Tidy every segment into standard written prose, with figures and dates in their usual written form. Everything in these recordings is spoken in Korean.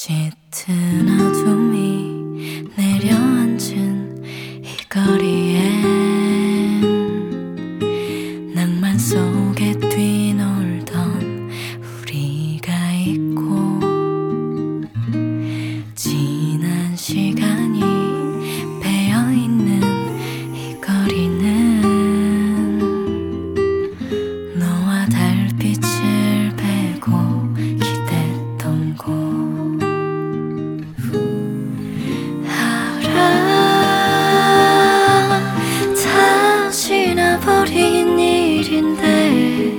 짙은 어둠이 내려앉은 이 거리엔 낭만 속에 뛰놀던 우리가 있고, 지난 시간이 배어있는 이 거리는 너와 달빛을 베고 기댔던 곳. 버린 일인데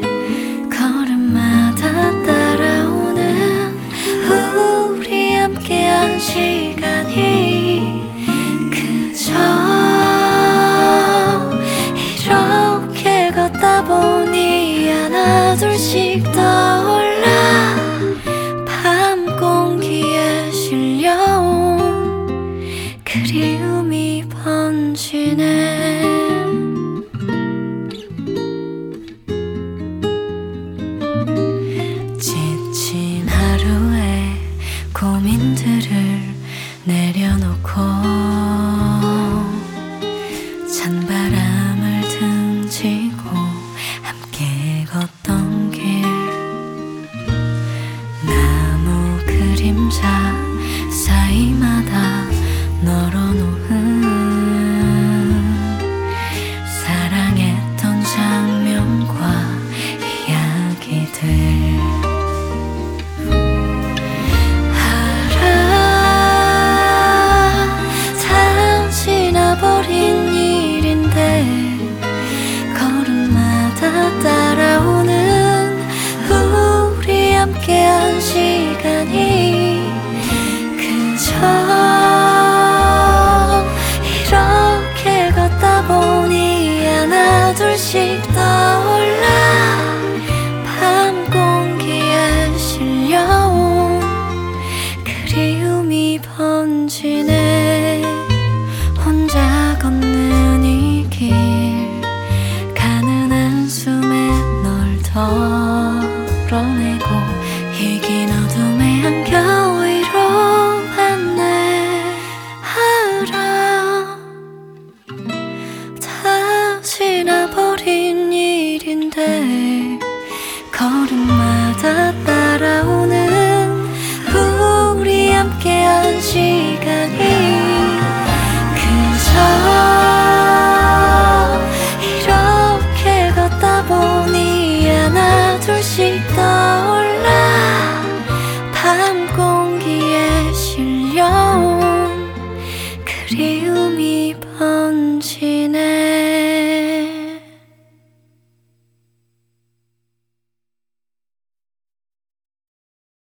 걸음마다 따라오는 우리 함께한 시간이 그저 이렇게 걷다 보니 하나 둘씩 떠올라 밤 공기에 실려온 그리움이 번지네. 지친 하루의 고민들을 내려놓고 찬바람을 등지고 함께 걷던 길, 나무 그림자 사이마다 널어놓은 사랑했던 장면과 이야기들. 버린 일인데 걸음마다 따라오는 우리 함께한 시간이 그저 이렇게 걷다 보니 하나 둘씩 떠올라 밤 공기에 실려온 그리움이 번지네. 혼자 걷는 이 길, 가는 한숨에 널 덜어내고 이긴 어둠에 안겨 위로받네. 다 지나버린 일인데 걸음마다 따라오는 우리 함께한 시간이 이렇게 걷다 보니 하나 둘씩 떠올라 밤 공기에 실려온 그리움이 번지